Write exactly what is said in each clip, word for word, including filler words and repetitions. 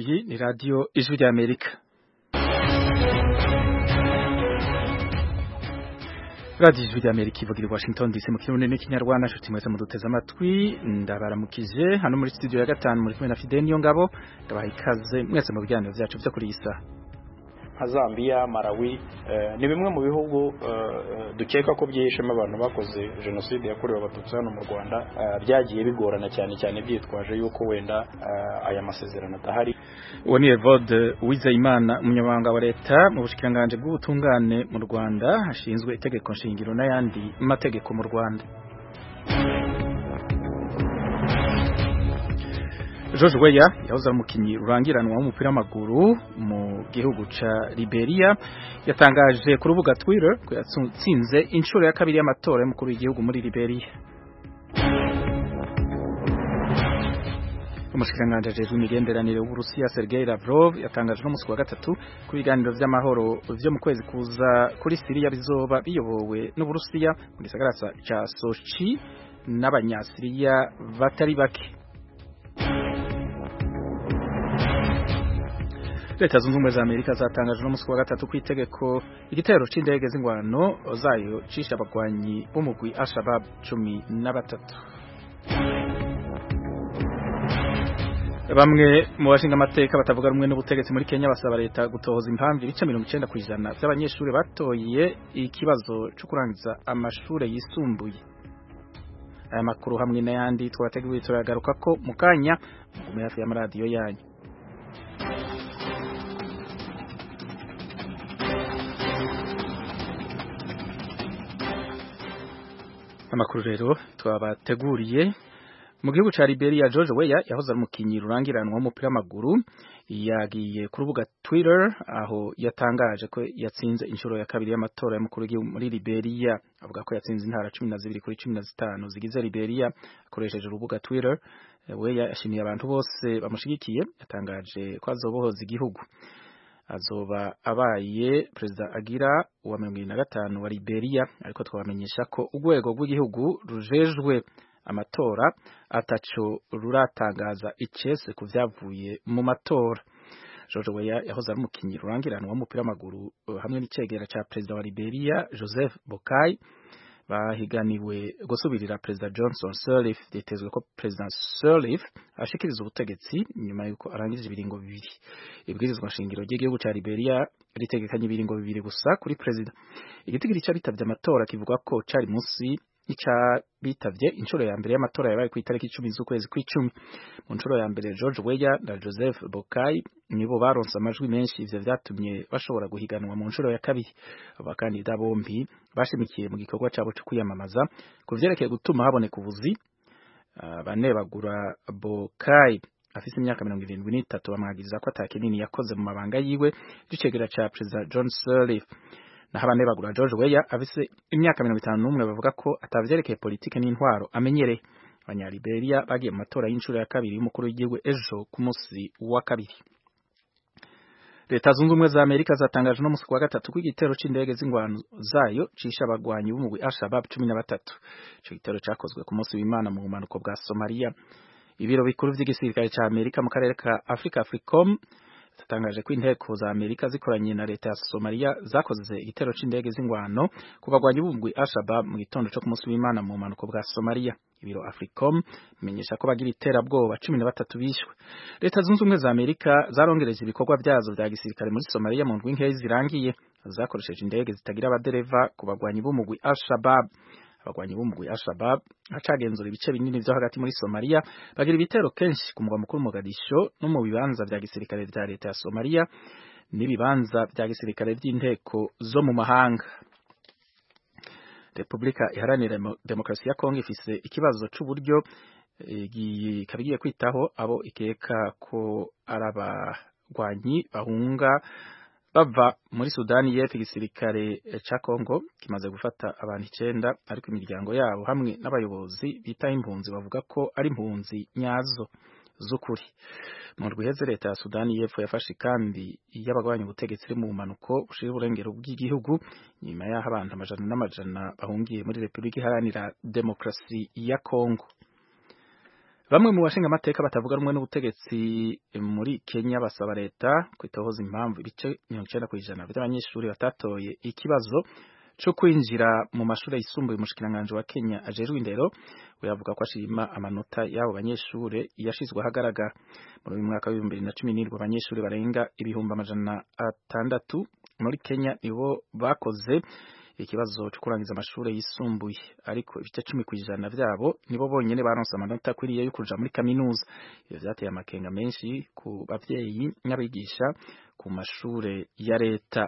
Iyi ni radiyo ijwi ry'Amerika. radiyo ijwi ry'Amerika ivugira i Washington D C mu kirundi n'ikinyarwanda. Nshuti mwese muduteze amatwi, ndabaramukije hano muri studio ya gatanu muri kumwe na Fidel Niyongabo. Ndabaha ikaze mwese mu biganiro byacu byo kuri iyi saha. nka Zambia, Malawi uh, ni bimwe mu bihugu uh, dukeka ko byihishemo abantu bakoze jenoside yakorewe abatutsi hano mu Rwanda, uh, byagiye bigorana cyane cyane byitwaje yuko wenda uh, aya masezerano atahari. Uwo ni Evode Uwizeyimana, umunyamabanga wa leta mu bushikiranganje bw'ubutungane mu Rwanda hashinzwe itegeko nshingiro n'ayandi mategeko mu Rwanda. George Weah yahoze ari umukinyi rurangiranwa w'umupira w'amaguru mu gihugu ca Liberia yatangaje ku rubuga Twitter ko yatsinze inshuro ya kabiri y'amatora y'umukuru w'igihugu muri Liberia. Umushikiranganje ajejwe imigenderanire w'Uburusiya Sergei Lavrov yatangaje no musi wa gatatu ku biganiro vy'amahoro vyo mu kwezi kuza kuri Syria bizoba biyobowe n'Uburusiya mu gisagara ca Sochi n'abanyasiriya batari bake. Leta zunze ubumwe za Amerika zatangaje no musi wa gatatu ku itegeko igitero c'indege z'ingwano zayo cisha abagwanyi b'umugwi Al-Shabaab cumi na batatu. Bamwe mu bashinga amateka batavuga rumwe n'ubutegetsi muri Kenya basaba leta gutohoza impamvu ibice mirongo icenda kw'ijana by'abanyeshuri batoye ikibazo cyo kurangiza amashure yisumbuye. Aya makuru hamwe n'ayandi twateguye turagaruka ko mu kanya mugume hafi ya radio yanyu. Amakuru rero twabateguriye. Mu gihugu ca Liberia, George Weah yahoze ari umukinyi rurangiranwa w'umupira w'amaguru yagiye ku rubuga Twitter aho yatangaje ko yatsinze inshuro ya kabiri y'amatora y'umukuru w'igihugu muri Liberia. Avuga ko yatsinze intara cumi na zibiri kuri cumi na zitanu zigize Liberia akoresheje urubuga Twitter. Weah yashimiye abantu bose bamushigikiye, yatangaje ko azobohoza igihugu. Azoba abaye Perezida agira uwa mirongo ibiri na gatanu wa Liberia, ariko twabamenyesha ko urwego rw'igihugu rujejwe amatora ataco ruratangaza icese ku vyavuye mu matora. George Weah yahoze ari umukinyi rurangiranwa w'umupira w'amaguru hamwe n'icegera ca Perezida wa Liberia Joseph Boakai bahiganiwe gusubirira Perezida Johnson Sirleaf. Yitezwe ko Perezida Sirleaf ashikiriza ubutegetsi nyuma yuko arangije ibiringo bibiri. Ibwirizwa nshingiro ry'igihugu ca Liberia ritegekanye ibiringo bibiri gusa kuri Perezida. Igitigiri c'abitavye amatora kivuga ko cari musi ica bitavye inshuro ya mbere y'amatora yabaye ku itariki icumi z'ukwezi kw'icumi. Mu nshuro ya mbere George Weah na Joseph Boakai nibo baronse amajwi menshi, ivyo vyatumye bashobora guhiganwa mu nshuro ya kabiri. Abakandida bombi bashimikiye mu gikorwa cabo cyo kwiyamamaza ku vyerekeye gutuma haboneka ubuzi. Bane bagura Boakai afise imyaka mirongo irindwi n'itatu bamwagiriza ko atakinini yakoze mu mabanga yiwe y'icegera ca Perezida John Sirleaf. Naho abane bagura George Weah afise imyaka mirongo itanu n'umwe bavuga ko atavyerekeye politike n'intwaro amenyereye. Abanyaliberia bagiye mu matora y'inshuro ya kabiri y'umukuru w'igihugu ejo ku musi wa kabiri. Leta zunze ubumwe za Amerika zatangaje no musi wa gatatu ko igitero c'indege z'ingwano zayo cisha abagwanyi b'umugwi Al-Shabaab cumi na batatu. Ico gitero cakozwe ku musi w'Imana mu bumanuko bwa Somalia. Ibiro bikuru vy'igisirikare ca Amerika mu karere ka Africa Africom tatangaje ko inteko za Amerika zikoranye na leta ya Somalia zakoze igitero c'indege z'ingwano ku bagwanyi b'umugwi Al-Shabaab mu gitondo cyo ku musi w'Imana mu bumanuko bwa Somalia. Ibiro Africom bimenyesha ko bagira iterabwoba cumi na batatu bishwe. Leta zunze ubumwe za Amerika zarongereje ibikorwa byazo vya gisirikare muri Somalia mu ndwi nkeyi zirangiye, zakoresheje indege zitagira abadereva ku bagwanyi b'umugwi Al-Shabaab. Abagwanyi b'umugwi Al-Shabaab acagenzura ibice binini vyo hagati muri Somalia, bagira ibitero kenshi ku mugwa mukuru Mogadisho no mu bibanza vya gisirikare vya leta ya Somalia n'ibibanza vya gisirikare vy'inteko zo mu mahanga. Republika Iharanira Demokarasi ya Kongo ifise ikibazo c'uburyo kabigiye kwitaho abo ikeka ko arabagwanyi bahunga bava muri Sudani y'Epfo. Igisirikare ca Kongo kimaze gufata abantu icenda, ariko imiryango yabo hamwe n'abayobozi bita impunzi bavuga ko ari impunzi nyazo z'ukuri. Mu rwiheze leta ya Sudani y'Epfo yafashe kandi y'abagwanya ubutegetsi iri mu bumanuko bushira uburengero bw'igihugu nyuma y'aho abantu amajana n'amajana bahungiye muri Republika Iharanira Demokarasi ya Kongo. Bamwe mu bashinga amateka batavuga rumwe n'ubutegetsi muri Kenya basaba leta kwitohoza impamvu ibice mirongo icenda kw'ijana by'abanyeshuri batatoye ikibazo cyo kwinjira mu mashuri yisumbuye. Umushikiranganje wa Kenya ajejwe indero we yavuga ko ashima amanota y'abo banyeshuri yashizwe ahagaragara. Muri uyu mwaka wa bibiri na cumi n'indwi abanyeshuri barenga ibihumbi amajana atandatu muri Kenya nibo bakoze ikibazo cyo kurangiza amashuri yisumbuye, ariko ibice cumi kw'ijana vyabo nibo bonyene baronse amanota akwiriye yo kuja muri kaminuza. Ivyo vyateye amakenga menshi ku bavyeyi n'abigisha ku mashure ya leta.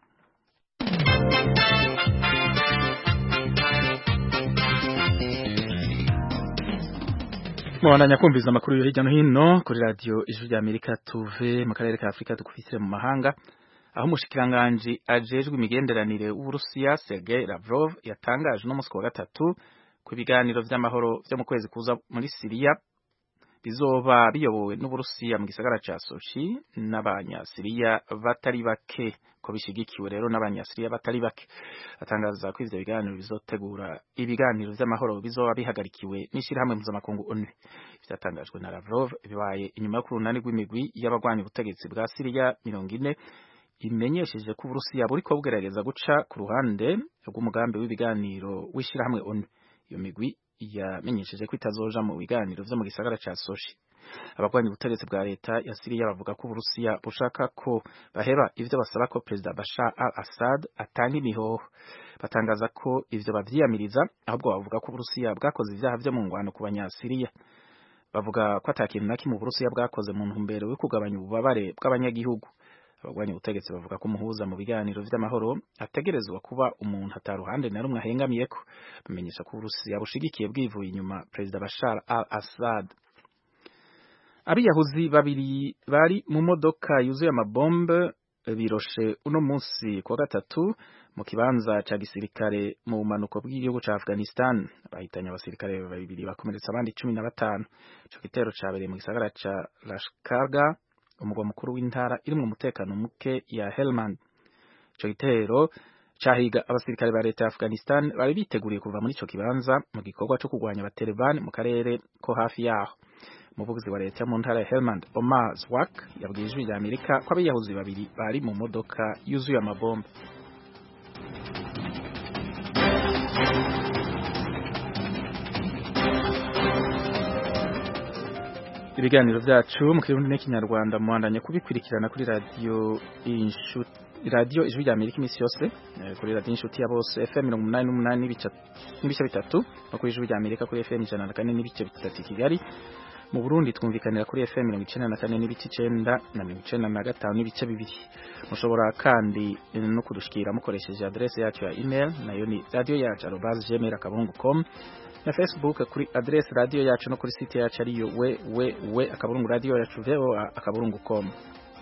Mwana kumviza amakuru yo hirya no hino kuri radio Ijwi rya Amerika. Tuve mu karere ka Afrika tukufitire mu mahanga, aho umushikiranganje ajejwe imigenderanire w'Uburusiya Sergei Lavrov yatangaje no musi wa gatatu ku biganiro vy'amahoro vyo mu kwezi kuza muri Syria bizoba biyobowe n'Uburusiya mu gisagara ca Sochi n'abanyasiriya batari bake, ko bishigikiwe rero n'abanyasiriya batari bake. Atangaza ko ivyo biganiro bizotegura ibiganiro vy'amahoro bizoba bihagarikiwe n'ishirahamwe mpuzamakungu O N U. Vyatangajwe na Lavrov bibaye inyuma yo kurunani rw'imigwi y'abagwanya ubutegetsi bwa Syria mirongo ine imenyesheje ko Uburusiya buriko bugerageza guca ku ruhande rw'umugambi w'ibiganiro w'ishirahamwe O N U. Iyo migwi yamenyesheje ko itazoja mu biganiro vyo mu gisagara ca Sochi. Abagwanya ubutegetsi bwa leta ya Syria bavuga ko Uburusiya bushaka ko baheba ivyo basaba ko Perezida Bashar al-Assad atanga imihoho. Batangaza ko ivyo bavyiyamiriza, ahubwo bavuga ko Uburusiya bwakoze ivyaha vyo mu ngwano ku banyasiriya. Bavuga ko atakintu na kimwe Uburusiya bwakoze mu ntumbero yo kugabanya ububabare bw'abanyagihugu. Abagwanya ubutegetsi bavuga ko umuhuza mu biganiro vy'amahoro ategerezwa kuba umuntu ataruhande na rumwe ahengamiyeko. Bamenyesha ko Uburusiya bushigikiye bwivuye inyuma Perezida Bashar al-Assad. Abiyahuzi babiri bari mu modoka yuzuye amabombe biroshe uno munsi kwa gatatu mu kibanza ca gisirikare mu bumanuko bw'igihugu ca Afghanistan. Bahitanye abasirikare babiri bakomeretsa abandi cumi na batanu. Ico gitero cabereye mu gisagara ca Lashkargah, umugwa mukuru w'intara irimwo umutekano muke ya Helmand. Ico gitero cahiga abasirikare ba leta ya Afghanistan bari biteguriye kuva muri ico kibanza mu gikorwa cyo kurwanya abaTaliban mu karere ko hafi yaho. Umuvugizi wa leta mu ntara ya Helmand, Omar Zwak, yabwiye Ijwi rya Amerika ko abiyahuzi babiri bari mu modoka yuzuye amabombe. Ibiganiro vyacu mu Kirundi n'Ikinyarwanda muandanye kubikurikirana kuri radio Inshuti, radio Ijwi rya Amerika imisi yose, kuri radio Inshuti ya bose F M mirongo umunani n'umunani n'ibice bitatu, no kuri Ijwi rya Amerika kuri F M ijana na kane n'ibice bitatu Kigali. Mu Burundi twumvikanira kuri F M mirongo icenda na kane n'ibice icenda na mirongo icenda na gatanu n'ibice bibiri. Mushobora kandi no kudushikira mukoresheje adresse yacu ya email, nayo ni radio yacu arobase gmail akaburungu com, na Facebook kuri adresse radio yacu no kuri site yacu ariyo we we we akaburungu radio yacu voa akaburungu com.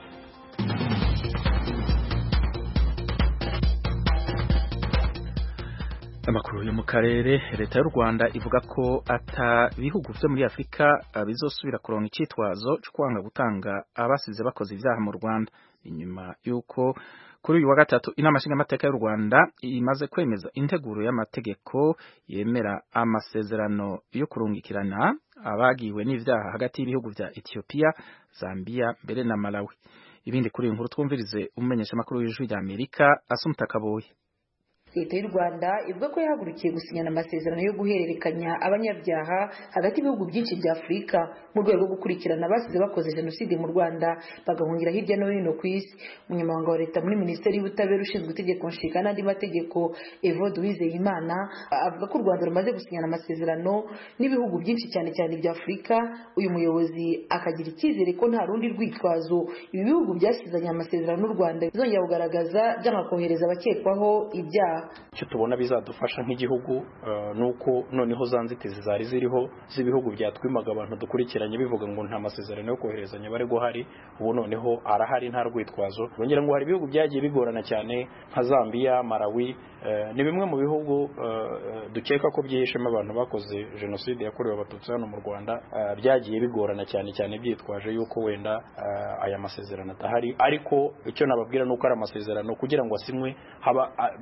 Amakuru yo mu karere, leta y'u Rwanda ivuga ko ata bihugu vyo muri Afrika bizosubira kuronka icitwazo cyo kwanga gutanga abasize bakoze ivyaha mu Rwanda. Inyuma yuko kuri uyu wa gatatu inama nshingamateka y'u Rwanda imaze kwemeza integuro y'amategeko yemera amasezerano yo kurungikirana abagiwe n'ivyaha hagati y'ibihugu vya Ethiopia, Zambia mbere na Malawi. Ibindi kuri inkuru twumvirize umumenyesha makuru w'Ijwi rya Amerika Asumta Kaboyi. Leta y'u Rwanda ivuga ko yahagurukiye gusinyana amasezerano yo guhererekanya abanyabyaha hagati y'ibihugu byinshi bya Afurika mu rwego rwo gukurikirana abasize bakoze jenoside mu Rwanda bagahungira hirya no hino ku isi. Umunyamabanga wa leta muri Minisiteri y'Ubutabera ushinzwe itegeko nshinga n'andi mategeko Evode Uwizeyimana avuga ko u Rwanda rumaze gusinyana amasezerano n'ibihugu byinshi cyane cyane bya Afurika. Uyu muyobozi akagira icyizere ko nta rundi rwitwazo ibi bihugu byasizanye amasezerano n'u Rwanda bizongera kugaragaza byanga kohereza abakekwaho ibyaha. Icyo tubona bizadufasha nk'igihugu uh, nuko noneho zanzitizi zari ziriho z'ibihugu byatwimaga abantu dukurikiranye bivuga ngo nta masezerano yo koherezanya bare guhari, ubu noneho arahari nta rwitwazo. Bongera ngo hari ibihugu byagiye bigorana cyane nka Zambia, Malawi, uh, ni bimwe mu bihugu uh, dukeka ko byihishemo abantu bakoze jenoside yakorewe abatutsi hano mu Rwanda, uh, byagiye bigorana cyane cyane byitwaje yuko wenda uh, aya masezerano atahari. Ariko icyo nababwira nuko ari amasezerano kugira ngo asinywe haba uh, bisaba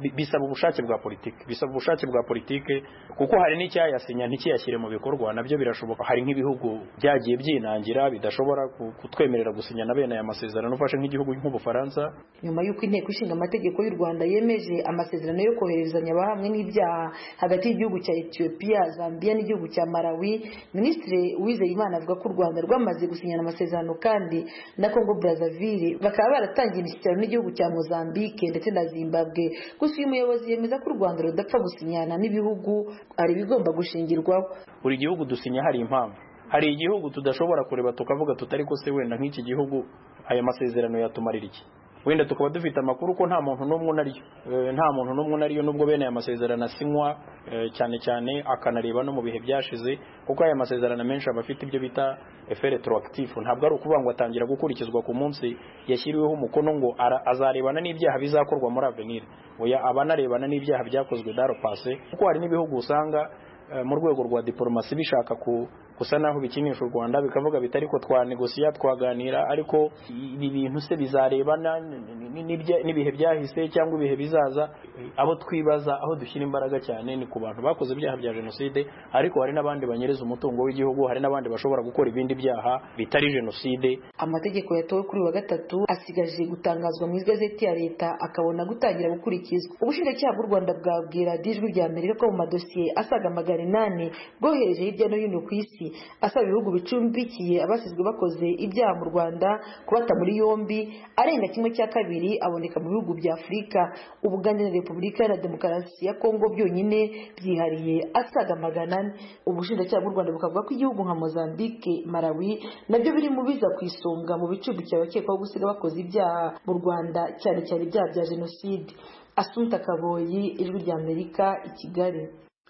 ubushake bwa politike bisaba ubushake bwa politike kuko hari n'icyayasinya ntikiyashyire mu bikorwa nabyo birashoboka hari nk'ibihugu byagiye byinangira bidashobora kutwemerera gusinya na bene aya masezerano ufashe nk'igihugu nk'Ubufaransa. Nyuma y'uko inteko ishinga amategeko y'u Rwanda yemeje amasezerano yo koherezanya abahamwe n'ibyaha hagati y'igihugu cya Ethiopia, Zambia n'igihugu cya Malawi, Minisitiri Uwizeyimana avuga ko u Rwanda rwamaze gusinyana amasezerano kandi na Congo Brazzaville bakaba baratangiye imishyikirano n'igihugu cya Mozambique ndetse na Zimbabwe. Gusa uyu muyobozi yemeza ko u Rwanda rudapfa gusinyana n'ibihugu ari bigomba gushingirwaho. Buri gihugu dusinya hari impamvu. Hari igihugu tudashobora kureba tukavuga tutari ko se wenda nk'iki gihugu aya masezerano yatumarira iki, wenda tukaba dufite amakuru ko nta muntu n'umwe unariyo nta muntu n'umwe unariyo nubwo bene aya masezerano asinywa cyane cyane akanareba no mu bihe byashize kuko aya masezerano menshi aba afite ibyo bita effet retroactif. Ntabwo ari ukuvuga ngo atangira gukurikizwa ku munsi yashyiriweho umukono ngo azarebana n'ibyaha bizakorwa muri avenir, oya abanarebana n'ibyaha byakozwe daro passé kuko hari n'ibihugu usanga mu rwego rwa diplomasi bishaka ku gusa naho bikinisha u Rwanda bikavuga bitari ko twanegosiya twaganira ariko ibi bintu se bizarebana n'ibihe byahise cyangwa ibihe bizaza. Abo twibaza aho dushyira imbaraga cyane ni ku bantu bakoze ibyaha bya jenoside, ariko hari n'abandi banyereza umutungo w'igihugu, hari n'abandi bashobora gukora ibindi byaha bitari jenoside. Amategeko yatowe kuri wa gatatu asigaje gutangazwa mu igazeti ya leta akabona gutangira gukurikizwa. Ubushinjacyaha bw'u Rwanda bwabwira Ijwi rya Amerika ko mu madosiye asaga magana inani bwohereje hirya no hino ku isi asaba ibihugu bicumbikiye abasizwe bakoze ibyaha mu Rwanda kubata muri yombi, arenga kimwe cya kabiri aboneka mu bihugu bya Afurika, Ubugande na Repubulika ya Demokarasi ya Kongo byonyine byihariye asaga magana ane. Ubushinjacyaha bw'u Rwanda bukavuga ko igihugu nka Mozambique, Malawi nabyo biri mu biza ku isonga mu bicumbikiye abakekwaho gusiga bakoze ibyaha mu Rwanda cyane cyane ibyaha bya jenoside. Assunta Kaboyi, Ijwi rya Amerika, i Kigali.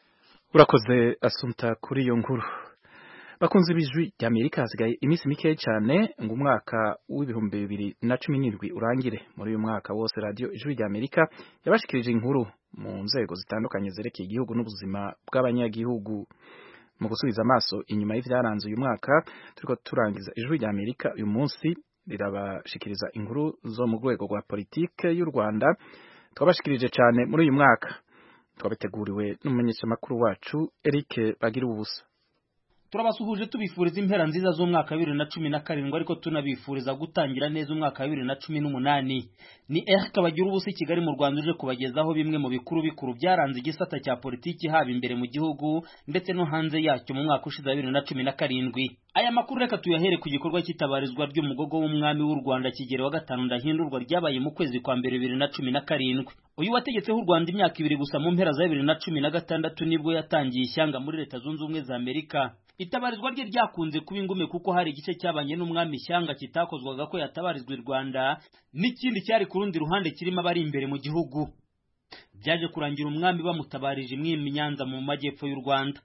Urakoze Assunta kuri iyo nkuru. Bakunze b'Ijwi rya Amerika, hasigaye iminsi mike cyane ngo umwaka w'ibihumbi bibiri na cumi n'indwi urangire. Muri uyu mwaka wose radio Ijwi rya Amerika yabashikirije inkuru mu nzego zitandukanye zerekeye igihugu n'ubuzima bw'abanyagihugu. Mu gusubiza amaso inyuma y'ivyaranze uyu mwaka, turiko turangiza Ijwi rya Amerika uyu munsi rirabashikiriza inkuru zo mu rwego rwa politike y'u Rwanda twabashikirije cyane muri uyu mwaka. Twabiteguriwe n'umumenyeshamakuru wacu Eric Bagira ubusa. Turabasuhuje tubifuriza impera nziza z'umwaka wa bibiri na cumi na karindwi ariko tunabifuriza gutangira neza umwaka wa bibiri na cumi n'umunani. Ni Eric Bagira ubusa i Kigali mu Rwanda uje kubagezaho bimwe mu bikuru bikuru byaranze igisata cya politiki haba imbere mu gihugu ndetse no hanze yacyo mu mwaka ushize wa bibiri na cumi na karindwi. Aya makuru reka tuyahere ku gikorwa cy'itabarizwa ry'umugogo w'umwami w'u Rwanda Kigeli wa gatanu Ndahindurwa ryabaye mu kwezi kwa mbere bibiri na cumi na karindwi. Uyu wategetseho u Rwanda imyaka ibiri gusa mu mpera za bibiri na cumi na gatandatu nibwo yatangiye ishyanga muri Leta Zunze Ubumwe za Amerika. Itabarizwa rye ryakunze kuba ingume kuko hari igice cyabanye n'umwami ishyanga kitakozwaga ko yatabarizwa i Rwanda n'ikindi cyari ku rundi ruhande kirimo abari imbere mu gihugu. Byaje kurangira umwami bamutabarije imwimi Nyanza mu majyepfo y'u Rwanda.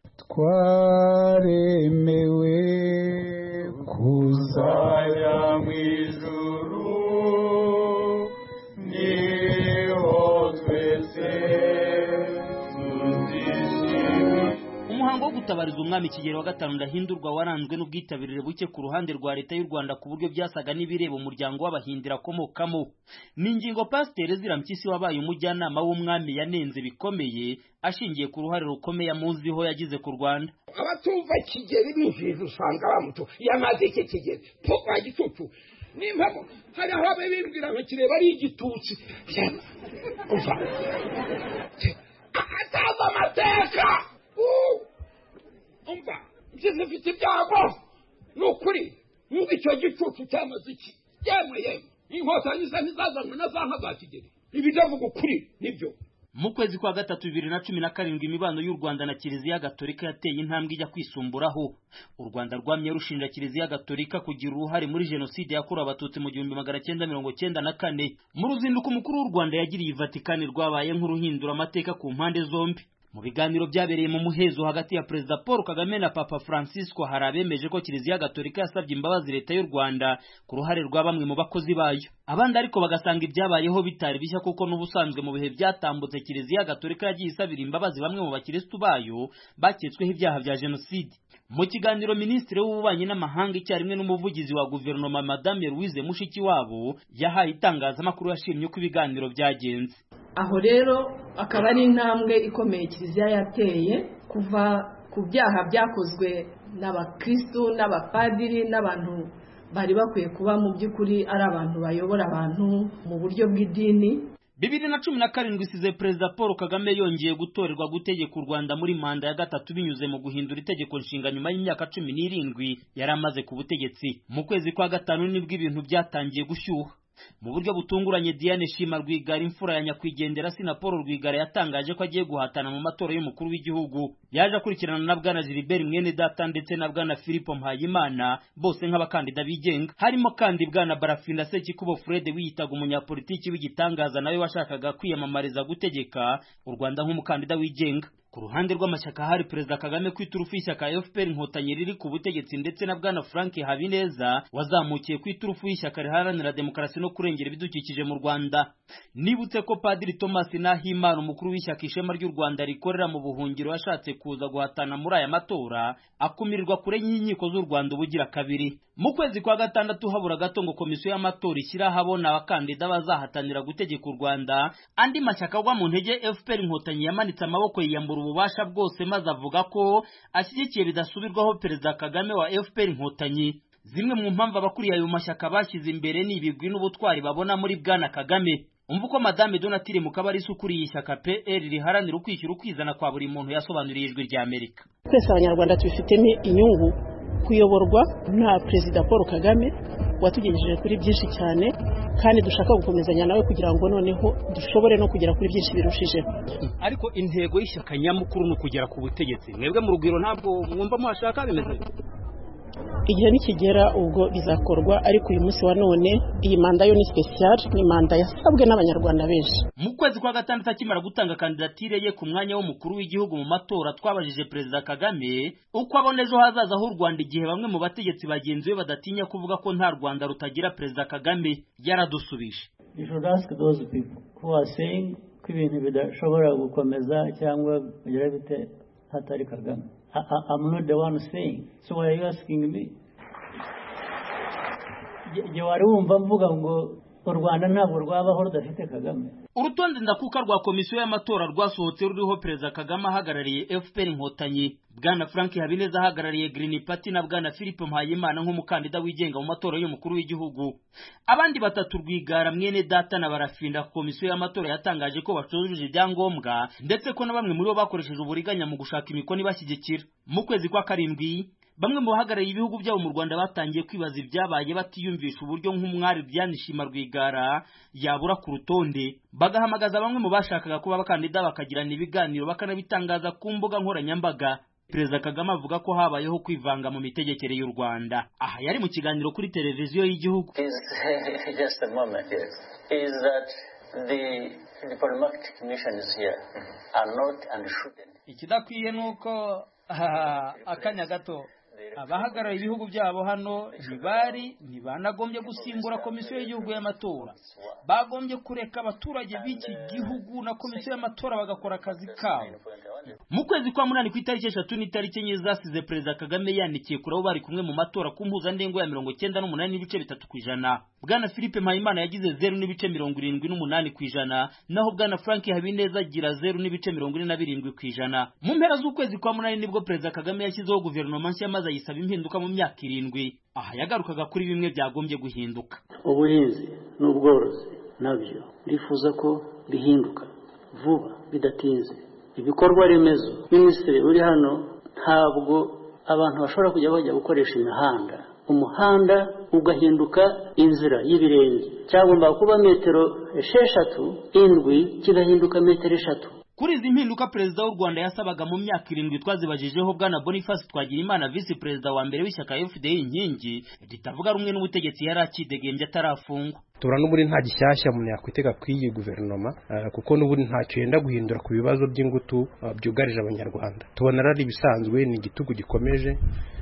Twaremewe kuzajya mu ijuru niho twese umuhango wo gutabariza umwami Kigeli wa gatanu Ndahindurwa waranzwe n'ubwitabirire buke ku ruhande rwa leta y'u Rwanda ku buryo byasaga n'ibireba umuryango w'Abahindira akomokamo. Ni ingingo Pasiteri Ezira Mpyisi wabaye umujyanama w'umwami yanenze bikomeye ashingiye ku ruhare rukomeye amuziho yagize ku Rwanda. Abatumva Kigeli binjije usanga bamuto yamaze iki Kigeli po agitutu nimpamo hari aho abibwira ngo kireba ari igituci umva ataza amateka umva ngize mfite ibyago nukuri nubwo icyo gicucu cyamaze iki yemwe yemwe inkotanyi ze ntizazanwe na za nka za Kigeli ibidavuga ukuri nibyo. Mu kwezi kwa gatatu bibiri na cumi na karindwi imibano y'u Rwanda na Kiliziya Gatolika yateye intambwe ijya kwisumburaho. U Rwanda rwamye rushinja Kiliziya Gatolika kugira uruhare muri jenoside yakorewe Abatutsi mu gihumbi magana cyenda mirongo cyenda na kane. Mu ruzinduko umukuru w'u Rwanda yagiriye i Vatikani rwabaye nk'uruhindura amateka ku mpande zombi. Mu biganiro byabereye mu muhezo hagati ya Perezida Paul Kagame na Papa Francisco hari abemeje ko Kiliziya Gatolika yasabye imbabazi leta y'u Rwanda ku ruhare rwa bamwe mu bakozi bayo. Abandi ariko bagasanga ibyabayeho bitari bishya kuko n'ubusanzwe mu bihe byatambutse Kiliziya Gatolika yagiye isabira imbabazi bamwe mu bakirisitu bayo baketsweho ibyaha bya jenoside. Mu kiganiro Minisitiri w'Ububanyi n'Amahanga icyarimwe n'umuvugizi wa guverinoma Madame Louise Mushikiwabo yahaye itangazamakuru yashimye uko ibiganiro byagenze. aho rero akaba ari intambwe ikomeye kiliziya yateye kuva ku byaha byakozwe n'abakristu n'abapadiri n'abantu bari bakwiye kuba mu by'ukuri ari abantu bayobora abantu mu buryo bw'idini. bibiri na cumi na karindwi isize Perezida Paul Kagame yongeye gutorerwa gutegeka u Rwanda muri manda ya gatatu binyuze mu guhindura itegeko nshinga nyuma y'imyaka cumi n'irindwi yari amaze ku butegetsi. Mu kwezi kwa gatanu nibwo ibintu byatangiye gushyuha. Mu buryo butunguranye Diane Shima Rwigara, imfura ya nyakwigendera Sina Paul Rwigara, yatangaje ko agiye guhatana mu matora y'umukuru w'igihugu. Yaje akurikirana na bwana Gilbert Mwenedata ndetse na bwana Philippe Mpayimana, bose nk'abakandida bigenga. Harimo kandi bwana Barafinda Sekikubo Fred wiyitaga umunyapolitiki w'igitangaza nawe washakaga kwiyamamariza gutegeka u Rwanda nk'umukandida wigenga. Ku ruhande rw'amashyaka hari Perezida Kagame ku iturufu y'ishyaka F P R Inkotanyi riri ku butegetsi ndetse na bwana Frank Habineza wazamukiye ku iturufu y'ishyaka riharanira demokarasi no kurengera ibidukikije mu Rwanda. Nibutse ko Padiri Thomas Nahimana, umukuru w'ishyaka Ishema ry'u Rwanda rikorera mu buhungiro, yashatse kuza guhatana muri aya matora akumirirwa kure y'inkiko z'u Rwanda ubugira kabiri. Mu kwezi kwa gatandatu habura gato ngo komisiyo y'amatora ishyira habona abakandida bazahatanira gutegeka u Rwanda, andi mashyaka agwa mu ntege F P R Inkotanyi yamanitse amaboko yiyambura ububasha bwose maze avuga ko ashyigikiye bidasubirwaho Perezida Kagame wa F P R Inkotanyi. Zimwe mu mpamvu abakuriye ayo mashyaka bashyize imbere ni ibigwi n'ubutwari babona muri bwana Kagame. Umva uko Madame Donatille Mukabalisa ukuriye ishyaka P L riharanira ukwishyura ukwizana kwa buri muntu yasobanuriye Ijwi rya Amerika. Twese abanyarwanda tubifitemo inyungu kuyoborwa na Perezida Paul Kagame watugejeje kuri byinshi cyane, kandi dushaka gukomezanya nawe kugira ngo noneho dushobore no kugera kuri byinshi birushijeho. Ariko intego y'ishyaka nyamukuru ni ukugera ku butegetsi. Mwebwe mu rugwiro ntabwo mwumva muhashaka bimeze? Igihe nikigera ubwo bizakorwa, ariko uyu munsi wa none iyi manda yo ni special, ni manda yasabwe n'abanyarwanda benshi. Mu kwezi kwa gatandatu akimara gutanga kandidatire ye ku mwanya w'umukuru w'igihugu mu matora, twabajije Perezida Kagame uko abona ejo hazaza h'u Rwanda igihe bamwe mu bategetsi bagenzi be badatinya kuvuga ko nta Rwanda rutagira Perezida Kagame. Yaradusubije. You should ask those people who are saying ko ibintu bidashobora gukomeza cyangwa kugira bite hatari Kagame. I, I, I'm not the one saying. So why are you asking me? Je wari wumva mvuga ngo u Rwanda ntabwo rwabaho rudafite Kagame. Urutonde ndakuka rwa komisiyo y'amatora rwasohotse ruriho Perezida Kagame ahagarariye F P R Inkotanyi, bwana Frank Habineza ahagarariye Green Party na bwana Philippe Mpayimana nk'umukandida wigenga mu matora y'umukuru w'igihugu. Abandi batatu Rwigara, Mwenedata na Barafinda, komisiyo y'amatora yatangaje ko bacujuje ibyangombwa ndetse ko na bamwe muri bo bakoresheje uburiganya mu gushaka imikono ibashyigikira. Mu kwezi kwa karindwi bamwe mu bahagarariye ibihugu byabo mu Rwanda batangiye kwibaza ibyabaye batiyumvisha uburyo nk'umwari Diane Shima Rwigara yabura ku rutonde, bagahamagaza bamwe mu bashakaga kuba abakandida bakagirana ibiganiro bakanabitangaza ku mbuga nkoranyambaga. Perezida Kagame avuga ko habayeho kwivanga mu mitegekere y'u Rwanda. Aha yari mu kiganiro kuri televiziyo y'igihugu. Just a moment, yes. Is that the diplomatic missions here are not and shouldn't. Ikidakwiye nuko akanya gato abahagarariye ibihugu byabo hano ntibari ntibanagombye gusimbura komisiyo y'igihugu y'amatora. Bagombye kureka abaturage b'iki gihugu na komisiyo y'amatora bagakora akazi kabo. Mu kwezi kwa munani ku itariki eshatu n'itariki enye zasize Perezida Kagame yandikiye kuri abo bari kumwe mu matora ku mpuzandengo ya mirongo cyenda n'umunani n'ibice bitatu ku ijana. Bwana Philippe Mpayimana yagize zeru n'ibice mirongo irindwi n'umunani ku ijana, naho bwana Frank Habineza agira zeru n'ibice mirongo ine na birindwi ku ijana. Mu mpera z'ukwezi kwa munani nibwo Perezida Kagame yashyizeho guverinoma nshya maze ayisaba impinduka mu myaka irindwi. Aha yagarukaga kuri bimwe byagombye guhinduka. Ubuhinzi n'ubworozi nabyo bifuza ko bihinduka vuba bidatinze. Ibikorwa remezo, minisitiri uri hano, ntabwo abantu bashobora kujya bajya gukoresha imihanda. Umuhanda ugahinduka inzira y'ibirenge, cyagomba kuba metero esheshatu, indwi kigahinduka metero eshatu. Kuri izi mpinduka Perezida w'u Rwanda yasabaga mu myaka irindwi twazibajijeho bwana Boniface Twagirimana, Vice Perezida wa mbere w'ishyaka F D inkingi ritavuga rumwe n'ubutegetsi yari akidegembye atarafungwa. Tubura n'uburi nta gishyashya umuntu yakwitega kw'iyi guverinoma kuko n'uburi ntacyo yenda guhindura ku bibazo by'ingutu byugarije abanyarwanda. Tubona ari ibisanzwe, ni igitugu gikomeje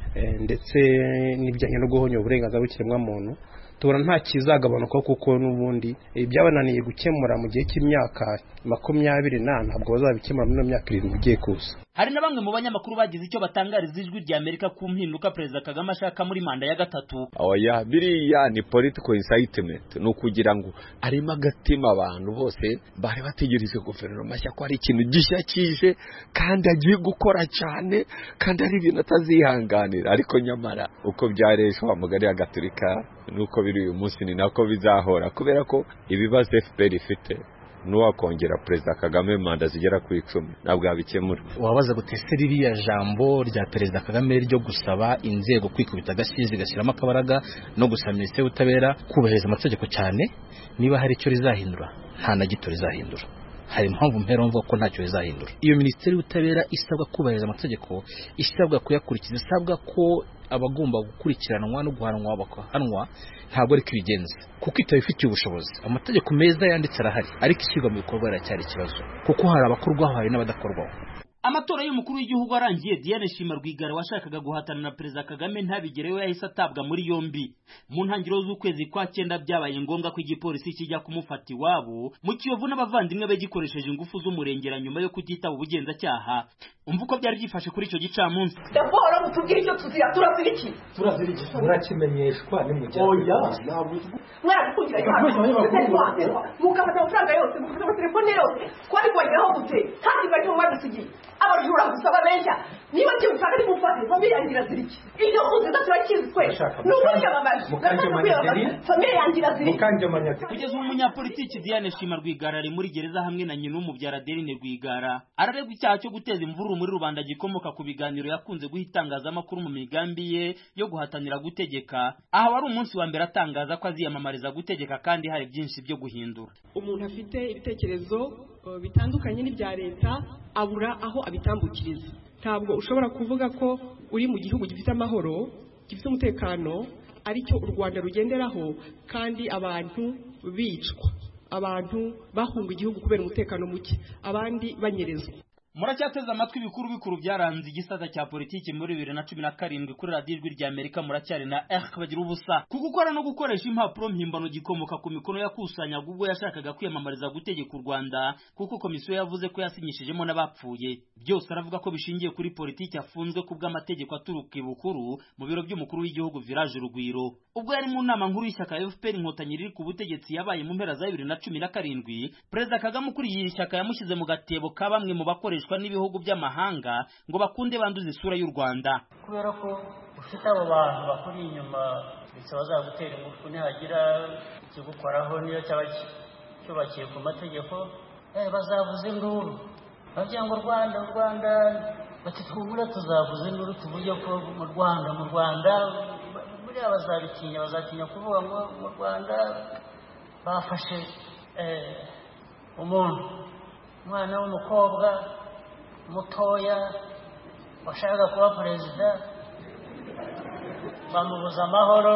ndetse n'ibijyanye no guhonya uburenganzira bw'ikiremwa muntu. Tubona nta kizagabanuka kuko n'ubundi byabananiye gukemura mu gihe cy'imyaka makumyabiri na ntabwo bazabikemura muri myaka irindwi igiye kuza. hari na bamwe mu banyamakuru bagize icyo batangariza ijwi rya Amerika ku mpinduka Perezida Kagame ashaka muri manda ya gatatu. Oya biriya ni political incitement, no kugira ngo arimo agatima abantu bose bari bategereje guverinoma mashya ko ari ikintu gishya kije kandi agiye gukora cyane kandi ari ibintu atazihanganira, ariko nyamara uko byareshwa mugari ya Gatolika nuko biri uyu munsi ni nako bizahora, kubera ko ibibazo F P R ifite nuwakongera Perezida Kagame manda zigera ku icumi nabwo yabikemura. Wabaza gutese ririya jambo rya Perezida Kagame ryo gusaba inzego kwikubita agashyizi gashyiramo akabaraga no gusaba Minisiteri y'Ubutabera kubahiriza amategeko cyane, niba hari icyo rizahindura nta na gito rizahindura. Hari impamvu mpera mvuga ko ntacyo rizahindura. Iyo Minisiteri y'Ubutabera isabwa kubahiriza amategeko, isabwa kuyakurikiza, isabwa ko abagomba gukurikiranwa no guhanwa bakahanwa, ntabwo ari kwigenza kuko itabifitiye ubushobozi. Amategeko meza yanditse arahari, ariko ishyirwa mu bikorwa iracyari ikibazo kuko hari abakorwaho hari n'abadakorwaho. Amatora y'umukuru w'igihugu arangiye, Diane Shima Rwigara washakaga guhatana na Perezida Kagame ntabigerewe yahise atabwa muri yombi. Mu ntangiriro z'ukwezi kwa cyenda byabaye ngombwa ko igipolisi kijya kumufata iwabo mu Kiyovu n'abavandimwe be gikoresheje ingufu z'umurengera nyuma yo kutitaba ubugenzacyaha. Umva uko byari byifashe kuri icyo gicamunsi. Dabora mutubwire icyo tuzira turazira iki? Turazira iki? Murakimenyeshwa nimujya. Oya, ntabwo. Mwarakugira yo. Mukafata amafaranga yose, mukafata telefone yose. Kwari kwajyaho gute? Kandi bari mu madusigiye. Abajura gusaba benja. Niba cyo mfaka ni mufate family yangira ziriki. Iyo uziza turakizi twe. Nuko cyabamaje. Family yangira ziriki. Mukanje manyate. Kugeza umunyapolitiki Diane Shima Rwigara ari muri gereza hamwe na nyina umubyara Adeline Rwigara. Araregwa icyaha cyo guteza imvururu muri rubanda gikomoka ku biganiro yakunze guhitangaza amakuru mu migambi ye yo guhatanira gutegeka. Aha wari umunsi wa mbere atangaza ko aziyamamariza gutegeka kandi hari byinshi byo guhindura. Umuntu afite ibitekerezo bitandukanye n'ibya leta abura aho abitambukiriza. Ntabwo ushobora kuvuga ko uri mu gihugu gifite amahoro, gifite umutekano, ari cyo u Rwanda rugenderaho kandi abantu bicwa, abantu bahunga igihugu kubera umutekano muke, abandi banyerezwa. Muracyateze amatwi bikuru bikuru byaranze igisata cya politiki muri bibiri na cumi na karindwi kuri radiyo ijwi rya Amerika. Muracyari na R bagira ubusa ku gukora no gukoresha impapuro mpimbano gikomoka ku mikono yakusanyaga ubwo yashakaga kwiyamamariza gutegeka u Rwanda, kuko komisiyo yavuze ko yasinyishijemo n'abapfuye. Byose aravuga ko bishingiye kuri politiki afunzwe ku bw'amategeko aturuka ibukuru mu biro by'umukuru w'igihugu Village Rugwiro. Ubwo yari mu nama nkuru y'ishyaka F P R Inkotanyi riri ku butegetsi yabaye mu mpera za bibiri na cumi na karindwi, Perezida Kagame kuri iyi shyaka yamushyize mu gatebo ka bamwe mu bakoresha n'ibihugu by'amahanga ngo bakunde banduze isura y'u Rwanda. Kubera ko ufite abo bantu bakuri inyuma ndetse bazagutera ingufu nihagira ikigukoraho niyo cyaba cyubakiye ku mategeko, eh bazavuza induru bavuga ngo Rwanda u Rwanda bati twumura tuzavuza induru tuvuge ko mu Rwanda mu Rwanda muri abazabitinya bazatinya kuvuga ngo mu Rwanda bafashe eh umuntu umwana w'umukobwa mutoya washaka kuba perezida bamubuza amahoro,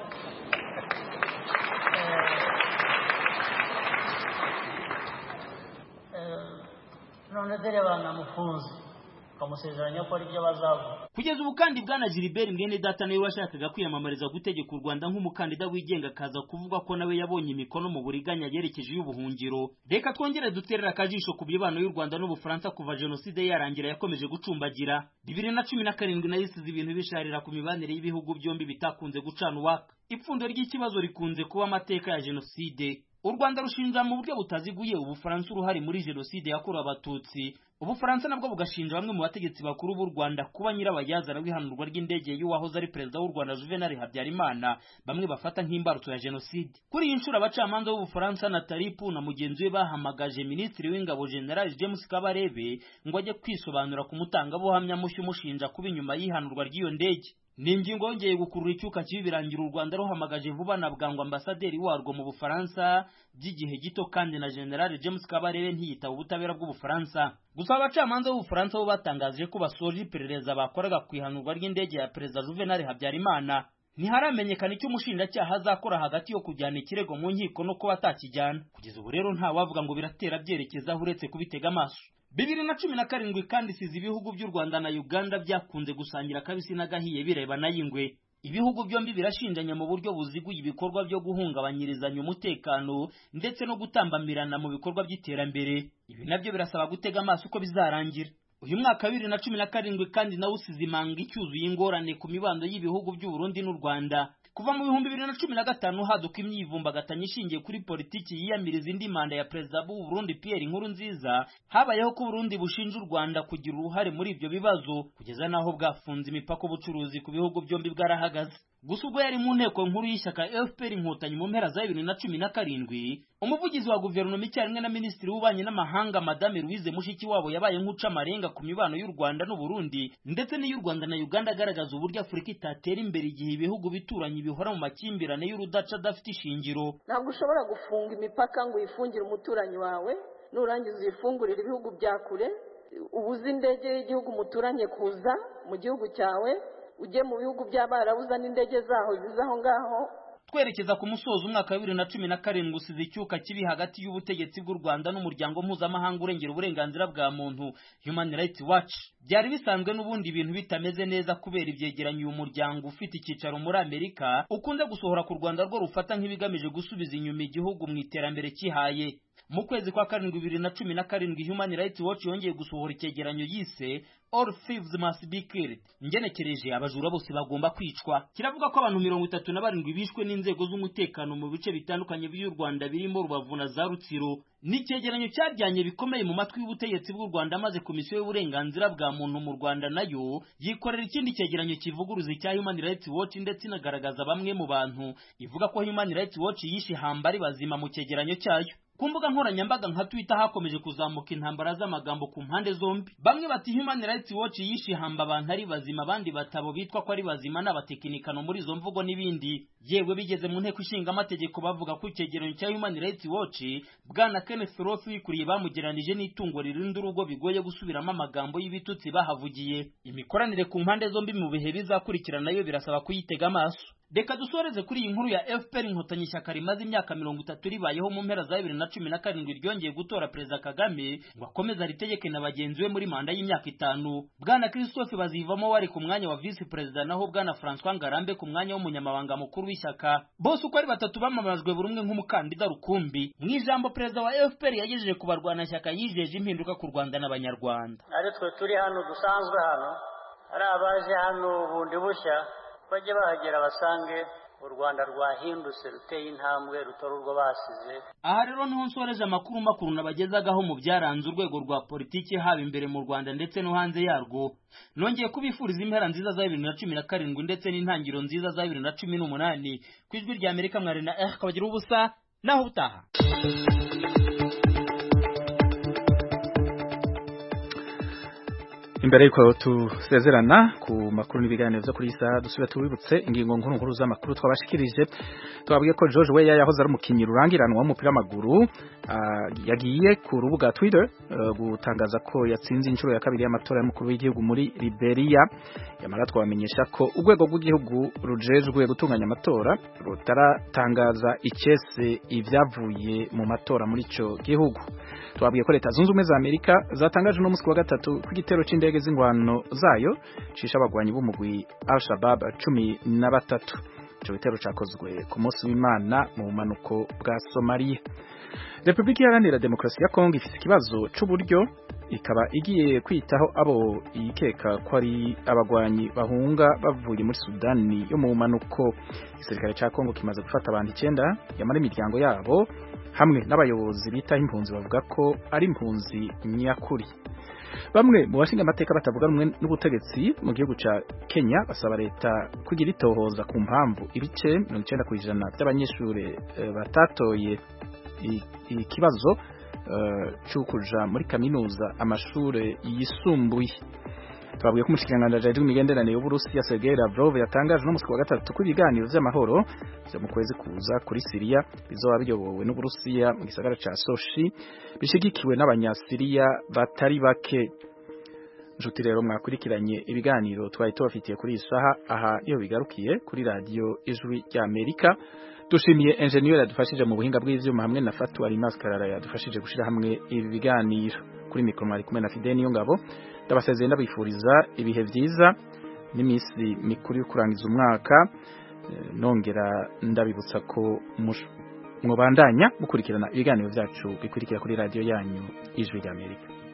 none dore banamufunze bamusezeranya ko ari byo bazavuga. Kugeza ubu kandi bwana Gilbert Mwene Data nawe washakaga kwiyamamariza gutegeka u Rwanda nk'umukandida wigenga kaza kuvuga ko nawe yabonye imikono mu buriganya yerekeje y'ubuhungiro. Reka twongere duterera akajisho ku byibano y'u Rwanda n'Ubufaransa kuva jenoside yarangira yakomeje gucumbagira. bibiri na cumi na karindwi nayo isize ibintu bisharira ku mibanire y'ibihugu byombi bitakunze gucana uwaka. Ipfundo ry'ikibazo rikunze kuba amateka ya jenoside. U Rwanda rushinja mu buryo butaziguye Ubufaransa uruhari muri jenoside yakorewe Abatutsi. Ubufaransa nabwo bugashinja bamwe mu bategetsi bakuru b'u Rwanda kuba nyirabayazana w'ihanurwa ry'indege y'uwahoze ari perezida w'u Rwanda Juvenal Habyarimana, bamwe bafata nk'imbarutso ya jenoside. Kuri iyi nshuro abacamanza b'Ubufaransa na Taripu na mugenzi we bahamagaje Minisitiri w'Ingabo General James Kabarebe ngo ajye kwisobanura ku mutangabuhamya mushya umushinja kuba inyuma y'ihanurwa ry'iyo ndege. Ni ingingo yongeye gukurura icyuka kibi birangira u Rwanda ruhamagaje vuba na bwangu ambasaderi warwo mu Bufaransa by'igihe gito kandi na General James Kabarebe ntiyitaba ubutabera bw'Ubufaransa. Gusa abacamanza b'Ubufaransa bo batangaje ko basoje iperereza bakoraga ku ihanurwa ry'indege ya perezida Juvenal Habyarimana. Ntiharamenyekana icyo umushinjacyaha azakora hagati yo kujyana ikirego mu nkiko no kuba atakijyana. Kugeza ubu rero nta wavuga ngo biratera byerekeza uretse kubitega amaso. bibiri na cumi na karindwi kandi isize ibihugu by'u Rwanda na Uganda byakunze gusangira kabisi n'agahiye bireba na yingwe. Ibihugu byombi birashinjanya mu buryo buziguye ibikorwa byo guhungabanyirizanya umutekano ndetse no gutambamirana mu bikorwa by'iterambere. Ibi nabyo birasaba gutega amaso uko bizarangira. uyu mwaka wa bibiri na cumi na karindwi kandi nawe usize imanga icyuzuye ingorane ku mibano y'ibihugu by'u Burundi n'u Rwanda. Kuva mu bihumbi bibiri na cumi na gatanu haduka imyivumbagatanyo ishingiye kuri politiki yiyamiriza indi manda ya perezida w'u Burundi Pierre Nkurunziza, habayeho ko Burundi bushinja u Rwanda kugira uruhare muri ibyo bibazo kugeza naho bwafunze imipaka ubucuruzi ku bihugu byombi bwarahagaze. Gusa ubwo yari mu nteko nkuru y'ishyaka F P R Inkotanyi mu mpera za bibiri na cumi na karindwi, umuvugizi wa guverinoma icyarimwe na minisitiri w'ububanyi n'amahanga Madame Louise Mushikiwabo yabaye nk'uca amarenga ku mibano y'u Rwanda n'u Burundi ndetse n'iy'u Rwanda na Uganda, agaragaza uburyo Afurika itatera imbere igihe ibihugu bituranye bihora mu makimbirane y'urudaca adafite ishingiro. Ntabwo ushobora gufunga imipaka ngo uyifungire umuturanyi wawe, nurangiza uyifungurire ibihugu bya kure, ubuze indege y'igihugu muturanye kuza mu gihugu cyawe, ujye mu bihugu by'abarabuza n'indege zaho ziza aho ngaho. Twerekeza ku musozo umwaka wa bibiri na cumi na karindwi usize icyuka kibi hagati y'ubutegetsi bw'u Rwanda n'umuryango mpuzamahanga urengera uburenganzira bwa muntu Human Rights Watch. Byari bisanzwe n'ubundi ibintu bitameze neza kubera ibyegeranyo uyu muryango ufite icyicaro muri Amerika ukunze gusohora ku Rwanda rwo rufata nk'ibigamije gusubiza inyuma igihugu mu iterambere kihaye. Mu kwezi kwa karindwi bibiri na cumi na karindwi Human Rights Watch yongeye gusohora icyegeranyo yise All thieves must be killed. Ngenekereje abajura bose bagomba kwicwa. Kiravuga ko abantu mirongo itatu na barindwi bishwe n'inzego z'umutekano mu bice bitandukanye by'u Rwanda birimo Rubavu na za Rutsiro. Ni icyegeranyo cyaryanye bikomeye mu matwi y'ubutegetsi bw'u Rwanda, maze komisiyo y'uburenganzira bwa muntu mu Rwanda nayo yikorera ikindi cyegeranyo kivuguruza icya Human Rights Watch ndetse inagaragaza bamwe mu bantu ivuga ko Human Rights Watch yishe hambari bazima mu cyegeranyo cyayo. Ku mbuga nkoranyambaga nka Twitter hakomeje kuzamuka intambara z'amagambo ku mpande zombi. Bamwe bati Human Rights Watch yishe hamba abantu ari bazima, abandi batabo bitwa ko ari bazima n'abatekinikano muri izo mvugo n'ibindi. Yewe bigeze mu nteko ishinga amategeko bavuga ko icyegeranyo cya Human Rights Watch bwana Kenneth Roth wikuriye bamugeranije n'itungo ririnda urugo bigoye gusubiramo amagambo y'ibitutsi bahavugiye. Imikoranire ku mpande zombi mu bihe bizakurikirana nayo birasaba kuyitega amaso. Reka dusoreze kuri iyi nkuru ya F P R Inkotanyi, ishyaka rimaze imyaka mirongo itatu ribayeho mu mpera za bibiri na cumi na karindwi ryongeye gutora Perezida Kagame ngo akomeze aritegeke na bagenzi be muri manda y'imyaka itanu. Bwana Christophe Bazivamo wari ku mwanya wa Vice Perezida, naho Bwana François Ngarambe ku mwanya w'umunyamabanga mukuru w'ishyaka. Bose uko ari batatu bamamajwe buri umwe nk'umukandida rukumbi. Mu ijambo Perezida wa F P R yagejeje ku barwanashyaka yijeje impinduka ku Rwanda n'Abanyarwanda. Ari twe turi hano dusanzwe hano, ari abaje hano bundi bushya bajye bahagera basange u Rwanda rwahindutse ruteye intambwe rutora urwo basize. Aha rero niho nsoreje amakuru makuru nabagezagaho mu byaranze urwego rwa politiki haba imbere mu Rwanda ndetse no hanze yarwo. Nongeye kubifuriza impera nziza za bibiri na cumi na karindwi ndetse n'intangiriro nziza za bibiri na cumi n'umunani. Ku ijwi rya Amerika mwari na R kabagira ubusa naho utaha. Imbere yuko tusezerana ku makuru n'ibiganiro byo kuri isa dusubira tubibutse ingingo nkuru nkuru z'amakuru twabashikirije. Twabwiye ko George Weah yahoze ari umukinyi rurangiranwa w'umupira w'amaguru uh, yagiye ku rubuga Twitter uh, gutangaza ko yatsinze inshuro ya kabiri y'amatora y'umukuru w'igihugu muri Liberia. Yamara twamenyesha ko urwego rw'igihugu rujejwe gutunganya amatora rutaratangaza icese ivyavuye mu matora muri ico gihugu. Twabwiye ko leta zunze ubumwe za Amerika zatangaje no musi wa gatatu ku gitero c'indege z'ingwano zayo cisha abagwanyi b'umugwi Al-Shabaab cumi na batatu. Ico gitero cakozwe ku munsi w'Imana mu manuko bwa Somalia. Republika Iharanira Demokarasi ya Kongo ifite ikibazo c'uburyo, ikaba igiye kwitaho abo ikeka ko ari abagwanyi bahunga bavuye muri Sudani yo mu manuko. Igisirikare ca Kongo kimaze gufata abantu icenda yamara imiryango yabo hamwe n'abayobozi bitaho impunzi bavuga ko ari impunzi nyakuri. Bamwe mu bashinga amateka batavuga rumwe n'ubutegetsi mu gihugu ca Kenya basaba leta kugira itohoza ku mpamvu ibice mirongo icenda kw'ijana by'abanyeshure uh, batatoye ikibazo uh, cyo kuja muri kaminuza amashure yisumbuye. Twabwiye ko umushikiranganji ajejwe imigenderanire y'Uburusiya Sergei Lavrov yatangaje no musi wa gatatu ko ibiganiro vy'amahoro byo mu kwezi kuza kuri Syria bizoba biyobowe n'Uburusiya mu gisagara ca Sochi bishigikiwe n'abanyasiriya batari bake. Njuti rero mwakurikiranye ibiganiro twari tubafitiye kuri isaha aha iyo bigarukiye kuri radio Ijwi rya Amerika. Dushimiye engineer yadufashije mu buhinga bw'ivyuma hamwe na Fatwa Maskarara yadufashije gushira hamwe ibi biganiro. Kuri mikro mwari kumwe na Fideni yo ngabo. Ndabasezeye ndabifuriza ibihe vyiza n'imisi mikuru yo kurangiza umwaka, nongera ndabibutsa ko mwobandanya mukurikirana ibiganiro vyacu bikurikira kuri radio yanyu Ijwi rya Amerika.